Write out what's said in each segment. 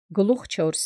Գլուխ 4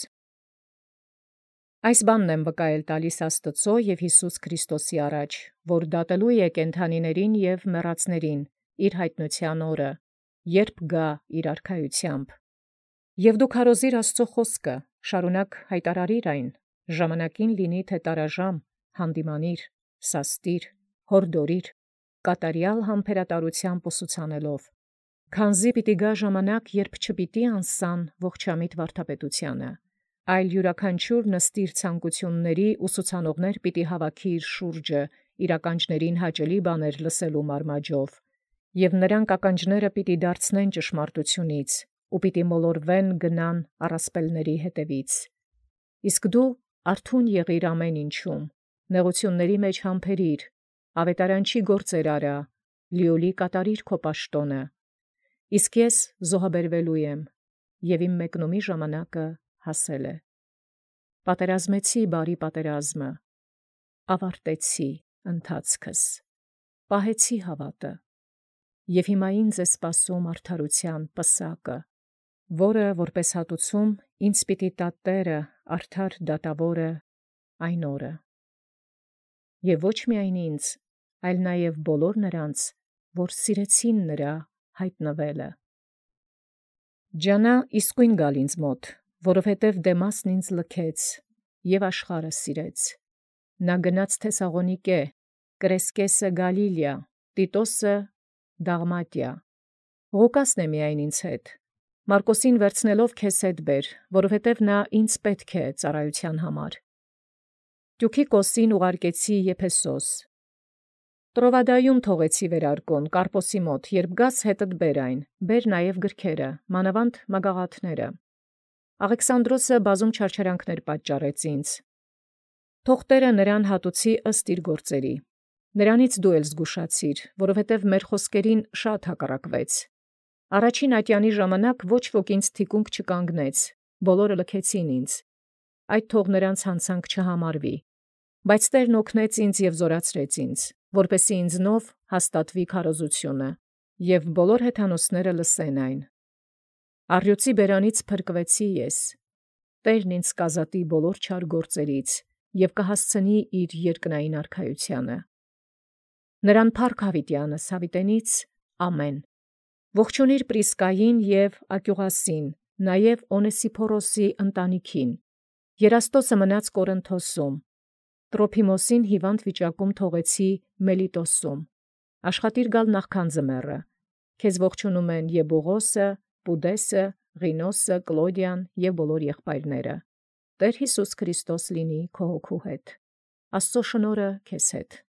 Այս բանն եմ վկայել տալիս Աստուծո և Յիսուս Քրիստոսի առաջ, որ դատելու է կենդանիներուն և մեռածներուն իր յայտնութեան օրը, երբ գա իր արքայութեամբ։ Եւ դուք յարոզիր Աստուծո խոսքը, շարունակ հայտարարիր այն, ժամանակին լինի թե տարաժամ, հանդիմանիր, սաստիր, հորդորիր, կատարեալ համբերատարութեամբ ուսուցանելով, քանզի պիտի գա ժամանակ, երբ չպիտի անսան ողջամիտ վարդապետութեանը, այլ յուրաքանչյուր նստիր ցանկութիւնների ուսուցանողներ պիտի հավաքի իր շուրջը իրականջներին հաճելի բաներ լսելու մարմաճով, եւ նրանք ականջները պիտի դարձնեն ճշմարտութիւնից, ու պիտի մոլորվեն գնան առասպելների հետևից։ Իսկ դու արթուն եղիր ամեն ինչում, նեղութիւնների մեջ համբերիր, աւետարանչի գործեր արա, լիովի կատարիր քո պաշտոնը։ Իսկ ես զոհաբերվելու եմ, և իմ մեկնումի ժամանակը հասել է։ Պատերազմեցի բարի պատերազմը, ավարտեցի ընթացքս, պահեցի հավատը, և հիմա ինձ է սպասում արդարութեան պսակը, որը որպես հատուցում ինձ պիտի տա Տէրը արդար դատաւորը այն օրը։ Եւ ոչ միայն ինձ, այլ նաև բոլոր նրանց, որ սիրեցին նրա յայտնվելը։ Ջանայ իսկույն գալ ինձ մոտ, որովհետև Դեմասն ինձ լքեց, և աշխարհը սիրեց։ Նա գնաց Թեսաղոնիկե, Կրեսկեսը Գալիլիա, Տիտոսը Դաղմատիա։ Ղուկասն է միայն ինձ հետ։ Մարկոսին վերցնելով քեզ հետ բեր, որովհետև նա ինձ պետք է ծառայութեան համար։ Տյուքիկոսին ուղարկեցի Եփեսոս։ Տրովադայում թողեցի վերարկուն Կարպոսի մոտ, երբ գաս հետդ բեր այն, բեր նաև գրքերը, մանավանդ մագաղաթները։ Աղեքսանդրոսը բազում չարչարանքներ պատճառեց ինձ։ Թող Տէրը նրան հատուցի ըստ իր գործերի։ Նրանից դու էլ զգուշացիր, որովհետև մեր խոսքերին շատ հակառակվեց։ Առաջին ատյանի ժամանակ ոչ ոք ինձ թիկունք չկանգնեց, բոլորը լքեցին ինձ։ Այդ թող նրանց հանցանք չհամարվի։ Բայց Տէրն օգնեց ինձ և զորացրեց ինձ, որպեսզի ինձնով հաստատվի քարոզությունը, և բոլոր հեթանոսները լսեն այն։ Առյուծի բերանից փրկվեցի ես։ Տէրն ինձ կազատի բոլոր չար գործերից և կհասցնի իր երկնային արքայութեանը։ Նրան փառք յաւիտեանս յաւիտենից, ամեն։ Ողջունիր Պրիսկային և Ակիղասին, նաև Օնեսիփորոսի ընտանիքին։ Երաստոսը մնաց Կորինթոսում։ Տրոփիմոսին հիվանդ վիճակում թողեցի Մելիտոսում։ Աշխատիր գալ նախքան ձմեռը։ Քեզ ողջունում են Եբուղոսը, Պուդեսը, Ղինոսը, Կլոդիան և բոլոր եղբայրները։ Տէր Յիսուս Քրիստոս լինի քո հոգու հետ։ Աստծո շնորհը քեզ հետ։